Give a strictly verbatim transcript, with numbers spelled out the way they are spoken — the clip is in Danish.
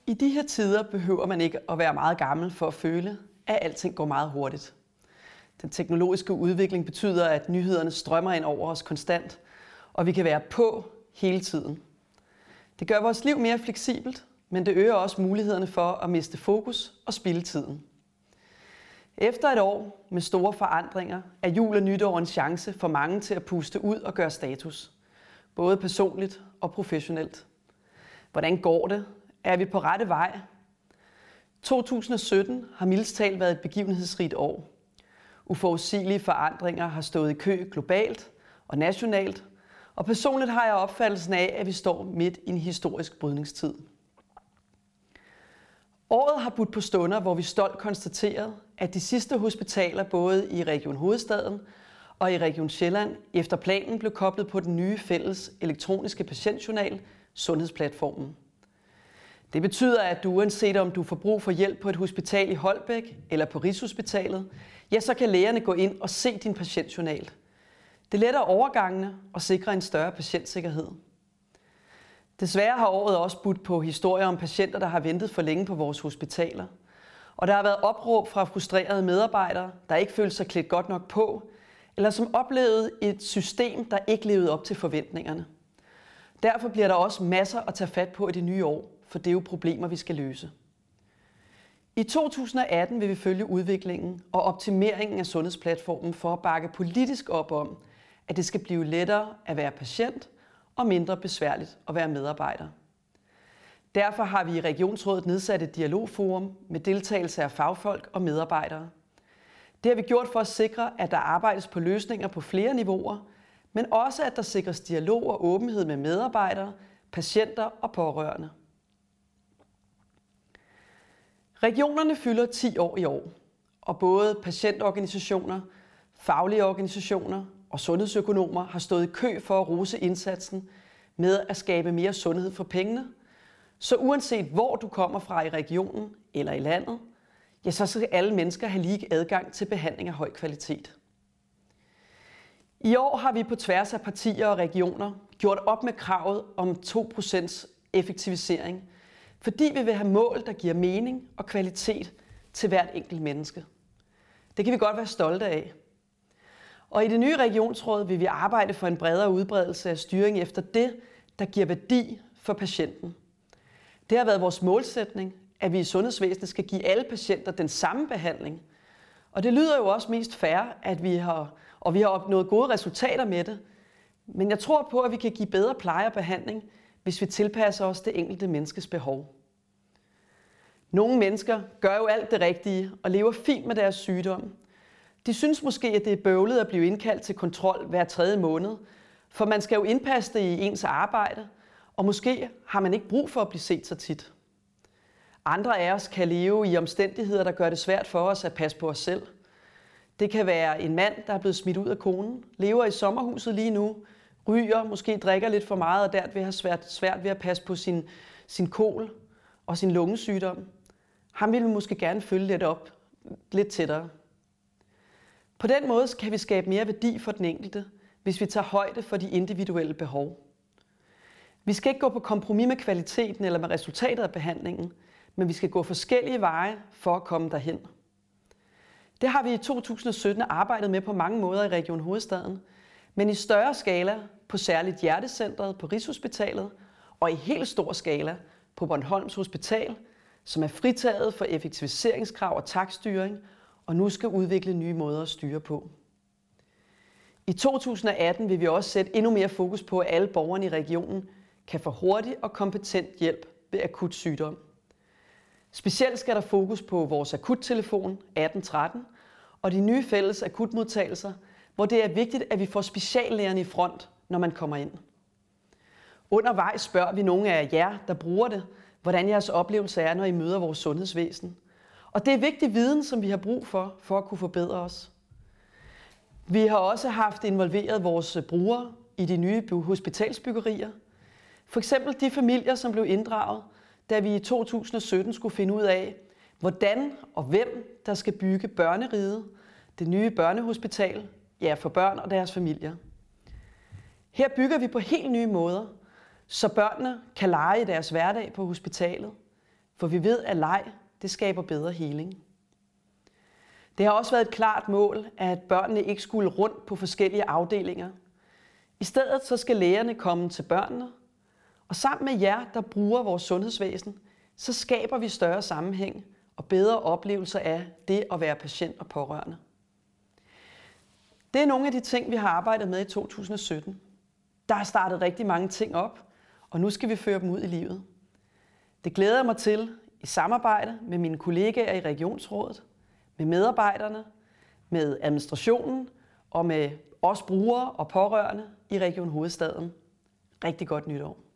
I de her tider behøver man ikke at være meget gammel for at føle, at alting går meget hurtigt. Den teknologiske udvikling betyder, at nyhederne strømmer ind over os konstant, og vi kan være på hele tiden. Det gør vores liv mere fleksibelt, men det øger også mulighederne for at miste fokus og spilde tiden. Efter et år med store forandringer er jul og nytår en chance for mange til at puste ud og gøre status, både personligt og professionelt. Hvordan går det? Er vi på rette vej? to tusind og sytten har mildest talt været et begivenhedsrigt år. Uforudsigelige forandringer har stået i kø globalt og nationalt, og personligt har jeg opfattelsen af, at vi står midt i en historisk brydningstid. Året har budt på stunder, hvor vi stolt konstaterede, at de sidste hospitaler både i Region Hovedstaden og i Region Sjælland efter planen blev koblet på den nye fælles elektroniske patientjournal, Sundhedsplatformen. Det betyder, at du uanset om du får brug for hjælp på et hospital i Holbæk eller på Rigshospitalet, ja, så kan lægerne gå ind og se din patientjournal. Det letter overgangene og sikrer en større patientsikkerhed. Desværre har året også budt på historier om patienter, der har ventet for længe på vores hospitaler. Og der har været opråb fra frustrerede medarbejdere, der ikke følte sig klædt godt nok på, eller som oplevede et system, der ikke levede op til forventningerne. Derfor bliver der også masser at tage fat på i det nye år, for det er jo problemer, vi skal løse. I to tusind og atten vil vi følge udviklingen og optimeringen af Sundhedsplatformen for at bakke politisk op om, at det skal blive lettere at være patient og mindre besværligt at være medarbejder. Derfor har vi i Regionsrådet nedsat et dialogforum med deltagelse af fagfolk og medarbejdere. Det har vi gjort for at sikre, at der arbejdes på løsninger på flere niveauer, men også at der sikres dialog og åbenhed med medarbejdere, patienter og pårørende. Regionerne fylder ti år i år, og både patientorganisationer, faglige organisationer og sundhedsøkonomer har stået i kø for at rose indsatsen med at skabe mere sundhed for pengene. Så uanset hvor du kommer fra i regionen eller i landet, ja, så skal alle mennesker have lige adgang til behandling af høj kvalitet. I år har vi på tværs af partier og regioner gjort op med kravet om to procent effektivisering, fordi vi vil have mål, der giver mening og kvalitet til hvert enkelt menneske. Det kan vi godt være stolte af. Og i det nye regionsråd vil vi arbejde for en bredere udbredelse af styring efter det, der giver værdi for patienten. Det har været vores målsætning, at vi i sundhedsvæsenet skal give alle patienter den samme behandling. Og det lyder jo også mest fair, at vi har, og vi har opnået gode resultater med det. Men jeg tror på, at vi kan give bedre pleje og behandling, hvis vi tilpasser os det enkelte menneskes behov. Nogle mennesker gør jo alt det rigtige og lever fint med deres sygdom. De synes måske, at det er bøvlet at blive indkaldt til kontrol hver tredje måned, for man skal jo indpasse det i ens arbejde, og måske har man ikke brug for at blive set så tit. Andre af os kan leve i omstændigheder, der gør det svært for os at passe på os selv. Det kan være en mand, der er blevet smidt ud af konen, lever i sommerhuset lige nu, ryger, måske drikker lidt for meget og derved har svært, svært ved at passe på sin, sin kol og sin lungesygdom. Ham vil vi måske gerne følge lidt op, lidt tættere. På den måde kan vi skabe mere værdi for den enkelte, hvis vi tager højde for de individuelle behov. Vi skal ikke gå på kompromis med kvaliteten eller med resultatet af behandlingen, men vi skal gå forskellige veje for at komme derhen. Det har vi i to tusind og sytten arbejdet med på mange måder i Region Hovedstaden, men i større skala på særligt Hjertecentret på Rigshospitalet og i helt stor skala på Bornholms Hospital, som er fritaget for effektiviseringskrav og takststyring, og nu skal udvikle nye måder at styre på. I to tusind og atten vil vi også sætte endnu mere fokus på, at alle borgerne i regionen kan få hurtig og kompetent hjælp ved akut sygdom. Specielt skal der fokus på vores akuttelefon atten tretten og de nye fælles akutmodtagelser, hvor det er vigtigt, at vi får speciallægerne i front, når man kommer ind. Undervejs spørger vi nogle af jer, der bruger det, hvordan jeres oplevelse er, når I møder vores sundhedsvæsen. Og det er vigtig viden, som vi har brug for, for at kunne forbedre os. Vi har også haft involveret vores brugere i de nye hospitalsbyggerier. For eksempel de familier, som blev inddraget, da vi i to tusind og sytten skulle finde ud af, hvordan og hvem der skal bygge Børneriget, det nye børnehospital, ja, for børn og deres familier. Her bygger vi på helt nye måder, så børnene kan lege i deres hverdag på hospitalet. For vi ved, at leg, det skaber bedre heling. Det har også været et klart mål, at børnene ikke skulle rundt på forskellige afdelinger. I stedet så skal lægerne komme til børnene, og sammen med jer, der bruger vores sundhedsvæsen, så skaber vi større sammenhæng og bedre oplevelser af det at være patient og pårørende. Det er nogle af de ting, vi har arbejdet med i to tusind og sytten. Der er startet rigtig mange ting op, og nu skal vi føre dem ud i livet. Det glæder jeg mig til i samarbejde med mine kollegaer i Regionsrådet, med medarbejderne, med administrationen og med os brugere og pårørende i Region Hovedstaden. Rigtig godt nytår.